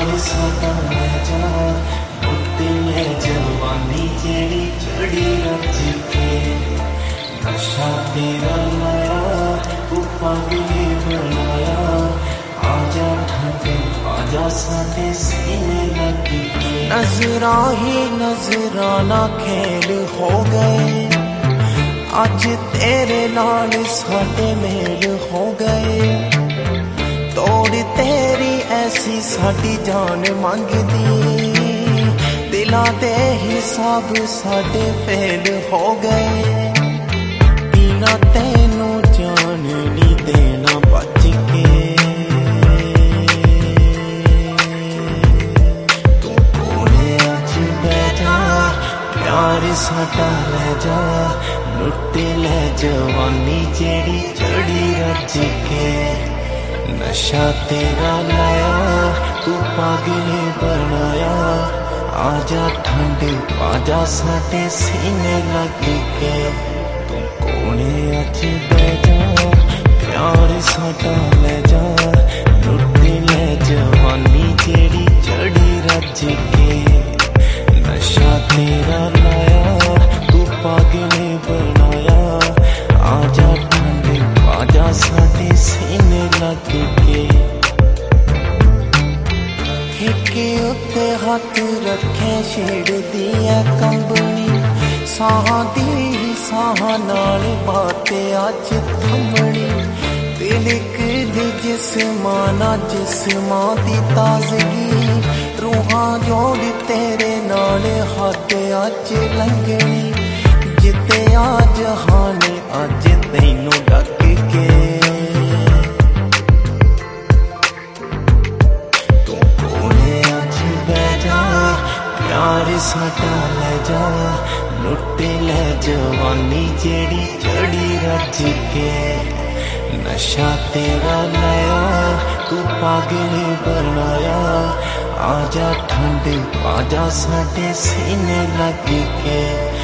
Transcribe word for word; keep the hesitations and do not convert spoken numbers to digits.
प्यार साडा लै जा उत्ते लै जवानी जेड़ी चढ़ी रच के नशा तेरा लाया तू पागल बनाया आजा ठंडे आजा साडे सीने लग के नजरां ही नजराना खेल हो गए आज तेरे नाल साडे मेल हो गए तोड़ तेरी ऐसी साडी जान मंगदी दिलां दे हिसाब साडे फेल हो गए बिना तैनू जान नी देना बच के तू कोले अज बैठ जा प्यार साडा लै जा लुट लै जवानी जेड़ी चढ़ी रच के नशा तेरा लाया तू पागल बनाया आजा ठंड आजा साडे सीने लग के तू कोले अज बह जा प्यार साडा लै जा लुट लै जवानी जेड़ी चढ़ी रच के नशा तेरा लाया तू पागल बनाया आजा ठंड आजा साडे सीने लग के हिके उत्ते हाथ रखे छेड़दी है कंबनी साहां दी साहां नाल बात अज थमनी तिलक दी जिस्माना जिस्मां दी ताजगी रूहां जोड़ तेरे नाल हद अज लंघनी जिते आ जहान अज तैनू डक के तू कोले अज बह जा प्यार साडा लै जा लुट लै जवानी जेड़ी चढ़ी रच के नशा तेरा लाया तू पागल बनाया आजा ठंड आजा साडे सीने लग के